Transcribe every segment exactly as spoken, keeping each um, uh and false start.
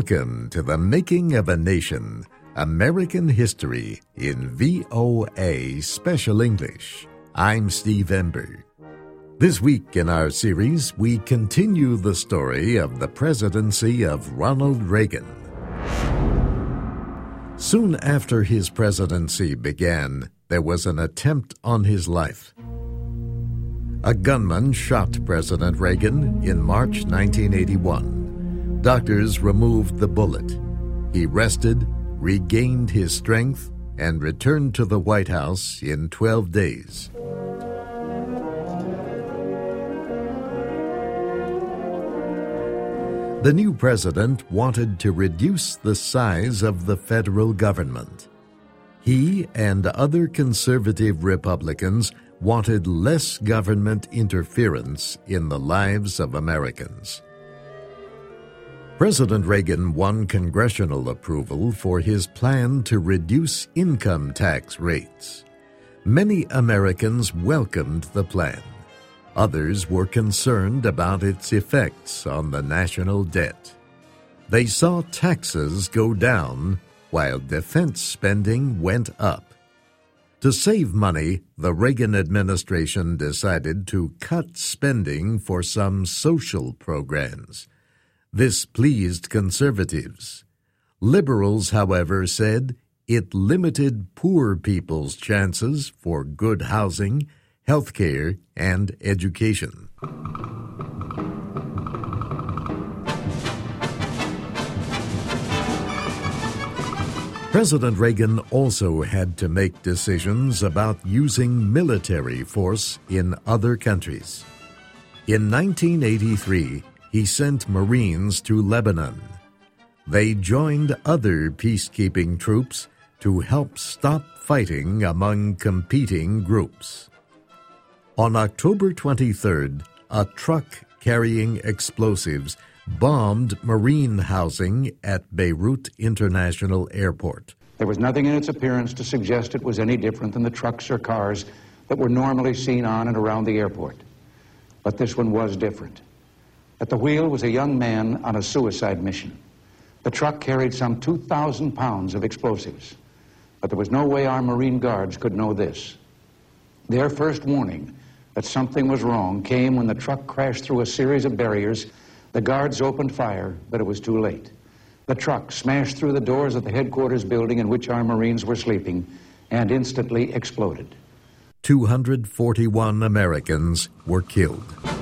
Welcome to the Making of a Nation, American History in V O A Special English. I'm Steve Ember. This week in our series, we continue the story of the presidency of Ronald Reagan. Soon after his presidency began, there was an attempt on his life. A gunman shot President Reagan in March nineteen eighty-one. Doctors removed the bullet. He rested, regained his strength, and returned to the White House in twelve days. The new president wanted to reduce the size of the federal government. He and other conservative Republicans wanted less government interference in the lives of Americans. President Reagan won congressional approval for his plan to reduce income tax rates. Many Americans welcomed the plan. Others were concerned about its effects on the national debt. They saw taxes go down while defense spending went up. To save money, the Reagan administration decided to cut spending for some social programs. This pleased conservatives. Liberals, however, said it limited poor people's chances for good housing, health care, and education. President Reagan also had to make decisions about using military force in other countries. In nineteen eighty-three, he sent Marines to Lebanon. They joined other peacekeeping troops to help stop fighting among competing groups. On October twenty-third, a truck carrying explosives bombed Marine housing at Beirut International Airport. There was nothing in its appearance to suggest it was any different than the trucks or cars that were normally seen on and around the airport. But this one was different. At the wheel was a young man on a suicide mission. The truck carried some two thousand pounds of explosives. But there was no way our Marine guards could know this. Their first warning that something was wrong came when the truck crashed through a series of barriers. The guards opened fire, but it was too late. The truck smashed through the doors of the headquarters building in which our Marines were sleeping and instantly exploded. two hundred forty-one Americans were killed.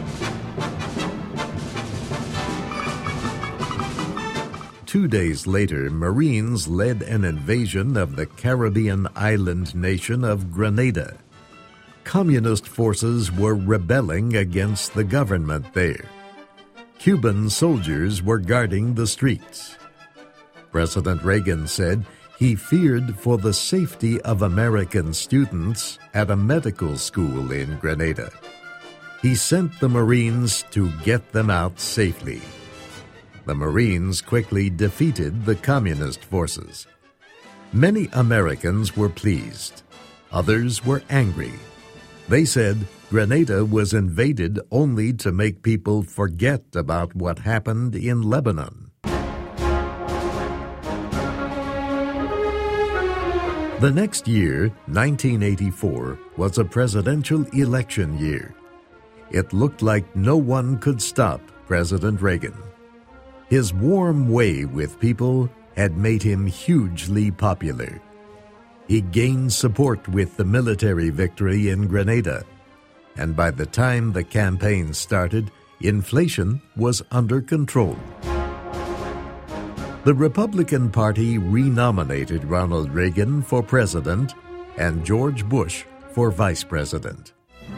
Two days later, Marines led an invasion of the Caribbean island nation of Grenada. Communist forces were rebelling against the government there. Cuban soldiers were guarding the streets. President Reagan said he feared for the safety of American students at a medical school in Grenada. He sent the Marines to get them out safely. The Marines quickly defeated the communist forces. Many Americans were pleased. Others were angry. They said Grenada was invaded only to make people forget about what happened in Lebanon. The next year, nineteen eighty-four, was a presidential election year. It looked like no one could stop President Reagan. His warm way with people had made him hugely popular. He gained support with the military victory in Grenada, and by the time the campaign started, inflation was under control. The Republican Party renominated Ronald Reagan for president and George Bush for vice president.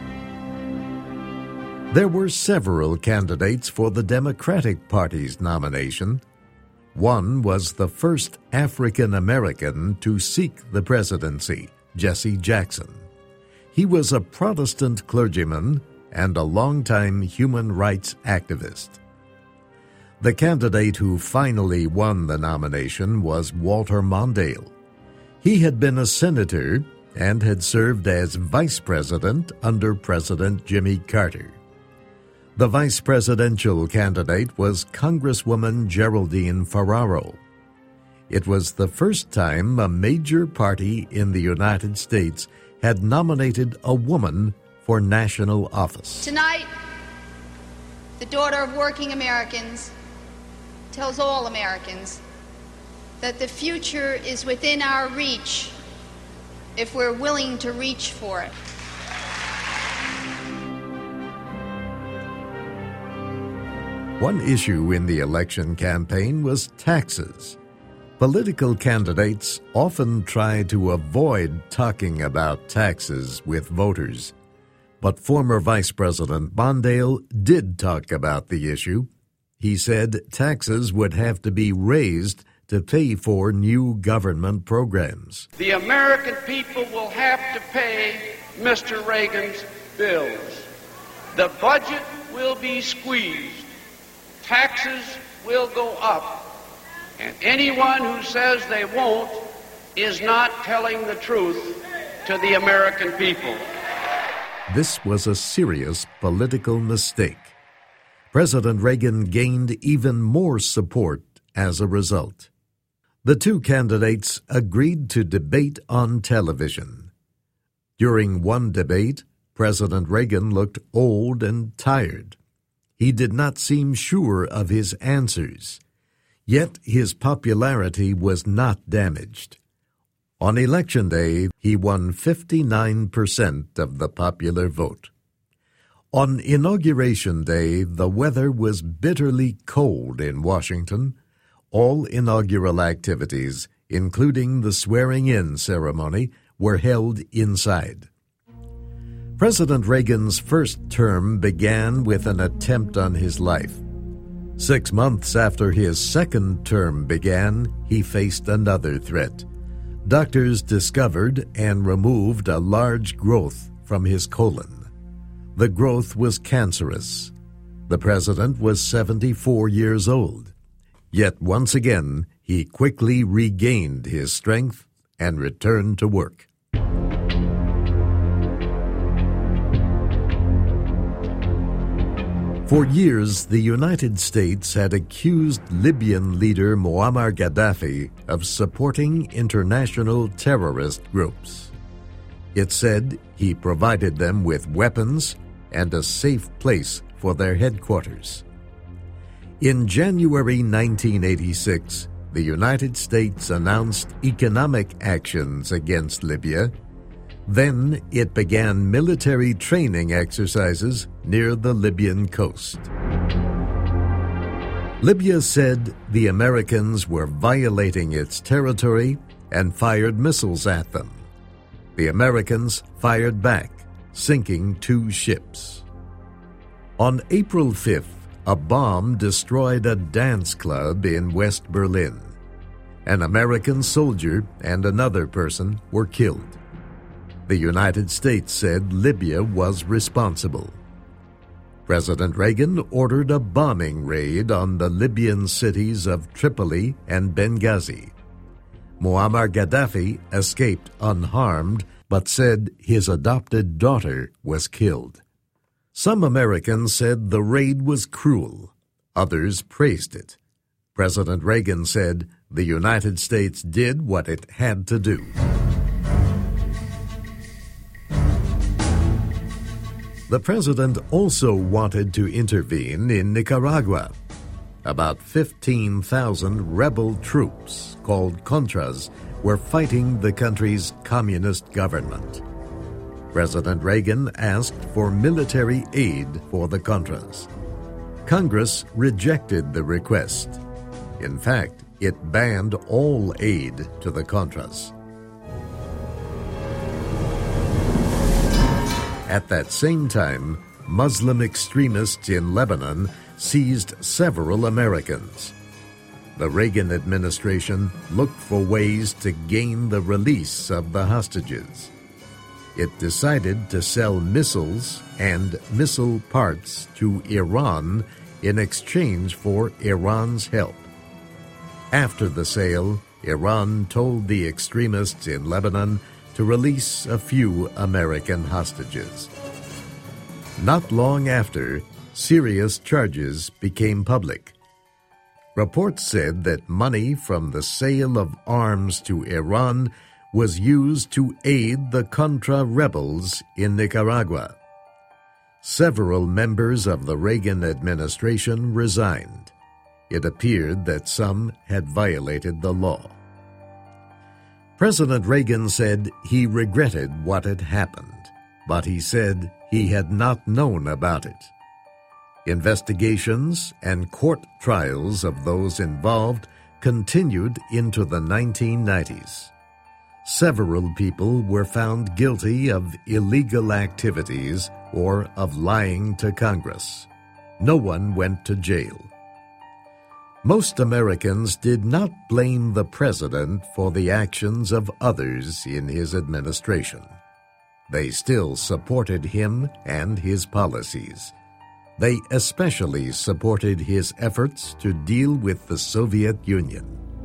There were several candidates for the Democratic Party's nomination. One was the first African American to seek the presidency, Jesse Jackson. He was a Protestant clergyman and a longtime human rights activist. The candidate who finally won the nomination was Walter Mondale. He had been a senator and had served as vice president under President Jimmy Carter. The vice presidential candidate was Congresswoman Geraldine Ferraro. It was the first time a major party in the United States had nominated a woman for national office. Tonight, the daughter of working Americans tells all Americans that the future is within our reach if we're willing to reach for it. One issue in the election campaign was taxes. Political candidates often try to avoid talking about taxes with voters. But former Vice President Mondale did talk about the issue. He said taxes would have to be raised to pay for new government programs. The American people will have to pay Mister Reagan's bills. The budget will be squeezed. Taxes will go up. And anyone who says they won't is not telling the truth to the American people. This was a serious political mistake. President Reagan gained even more support as a result. The two candidates agreed to debate on television. During one debate, President Reagan looked old and tired. He did not seem sure of his answers. Yet his popularity was not damaged. On Election Day, he won fifty-nine percent of the popular vote. On Inauguration Day, the weather was bitterly cold in Washington. All inaugural activities, including the swearing-in ceremony, were held inside. President Reagan's first term began with an attempt on his life. Six months after his second term began, he faced another threat. Doctors discovered and removed a large growth from his colon. The growth was cancerous. The president was seventy-four years old. Yet once again, he quickly regained his strength and returned to work. For years, the United States had accused Libyan leader Muammar Gaddafi of supporting international terrorist groups. It said he provided them with weapons and a safe place for their headquarters. In January nineteen eighty-six, the United States announced economic actions against Libya. Then it began military training exercises near the Libyan coast. Libya said the Americans were violating its territory and fired missiles at them. The Americans fired back, sinking two ships. On April fifth, a bomb destroyed a dance club in West Berlin. An American soldier and another person were killed. The United States said Libya was responsible. President Reagan ordered a bombing raid on the Libyan cities of Tripoli and Benghazi. Muammar Gaddafi escaped unharmed, but said his adopted daughter was killed. Some Americans said the raid was cruel. Others praised it. President Reagan said the United States did what it had to do. The president also wanted to intervene in Nicaragua. About fifteen thousand rebel troops, called Contras, were fighting the country's communist government. President Reagan asked for military aid for the Contras. Congress rejected the request. In fact, it banned all aid to the Contras. At that same time, Muslim extremists in Lebanon seized several Americans. The Reagan administration looked for ways to gain the release of the hostages. It decided to sell missiles and missile parts to Iran in exchange for Iran's help. After the sale, Iran told the extremists in Lebanon to release a few American hostages. Not long after, serious charges became public. Reports said that money from the sale of arms to Iran was used to aid the Contra rebels in Nicaragua. Several members of the Reagan administration resigned. It appeared that some had violated the law. President Reagan said he regretted what had happened, but he said he had not known about it. Investigations and court trials of those involved continued into the nineteen nineties. Several people were found guilty of illegal activities or of lying to Congress. No one went to jail. Most Americans did not blame the president for the actions of others in his administration. They still supported him and his policies. They especially supported his efforts to deal with the Soviet Union.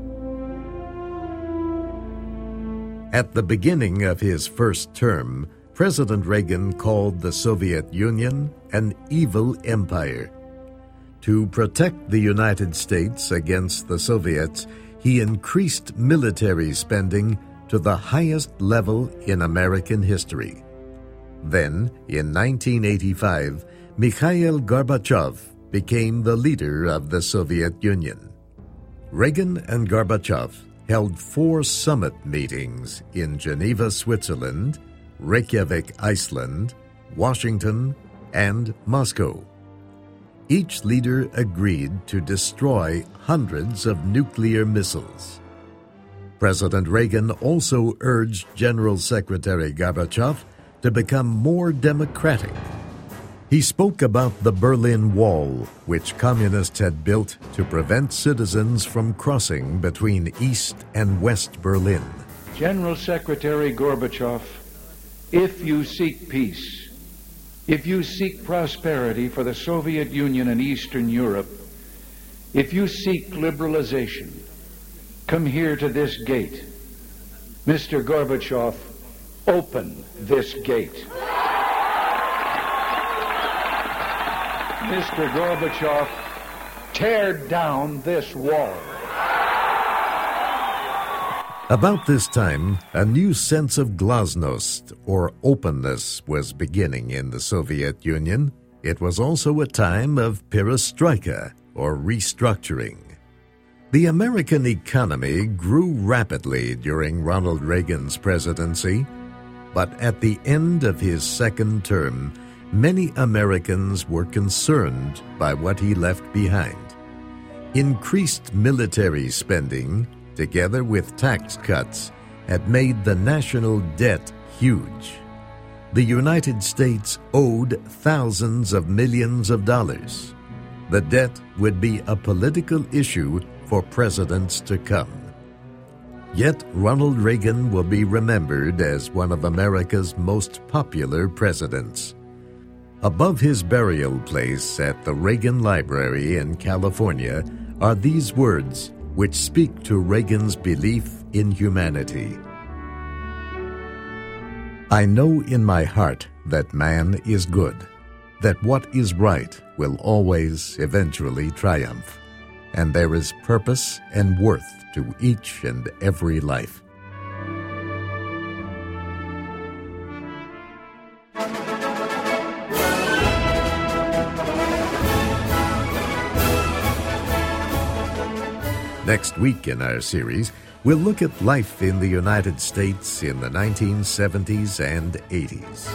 At the beginning of his first term, President Reagan called the Soviet Union an evil empire. To protect the United States against the Soviets, he increased military spending to the highest level in American history. Then, in nineteen eighty-five, Mikhail Gorbachev became the leader of the Soviet Union. Reagan and Gorbachev held four summit meetings in Geneva, Switzerland, Reykjavik, Iceland, Washington, and Moscow. Each leader agreed to destroy hundreds of nuclear missiles. President Reagan also urged General Secretary Gorbachev to become more democratic. He spoke about the Berlin Wall, which communists had built to prevent citizens from crossing between East and West Berlin. General Secretary Gorbachev, if you seek peace, if you seek prosperity for the Soviet Union and Eastern Europe, if you seek liberalization, come here to this gate. Mister Gorbachev, open this gate. Mister Gorbachev, tear down this wall. About this time, a new sense of glasnost, or openness, was beginning in the Soviet Union. It was also a time of perestroika, or restructuring. The American economy grew rapidly during Ronald Reagan's presidency, but at the end of his second term, many Americans were concerned by what he left behind. Increased military spending, together with tax cuts, had made the national debt huge. The United States owed thousands of millions of dollars. The debt would be a political issue for presidents to come. Yet Ronald Reagan will be remembered as one of America's most popular presidents. Above his burial place at the Reagan Library in California are these words, which speak to Reagan's belief in humanity. I know in my heart that man is good, that what is right will always eventually triumph, and there is purpose and worth to each and every life. Next week in our series, we'll look at life in the United States in the nineteen seventies and eighties.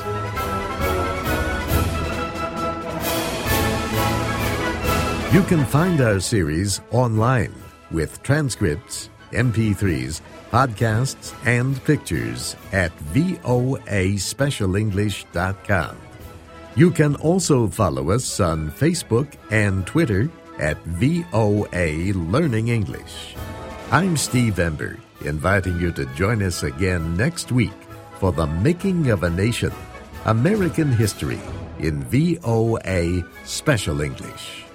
You can find our series online with transcripts, M P threes, podcasts, and pictures at voa special english dot com. You can also follow us on Facebook and Twitter at V O A Learning English. I'm Steve Ember, inviting you to join us again next week for The Making of a Nation, American History in V O A Special English.